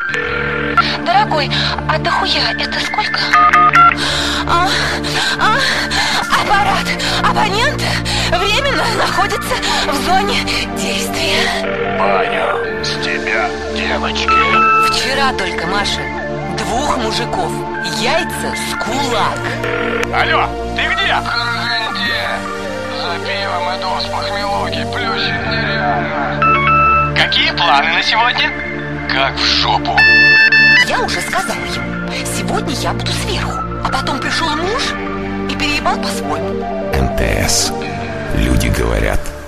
Дорогой, а дохуя это сколько? Аппарат абонента временно находится в зоне действия. Понял. С тебя девочки. Вчера только, Маша, 2 мужиков, яйца с кулак. Алло, ты где? В Караганде. За пивом иду с похмелуги, плющит нереально. Какие планы на сегодня? Как в жопу. Я уже сказала ему, сегодня я буду сверху. А потом пришел муж и переебал по-своему. МТС. Люди говорят.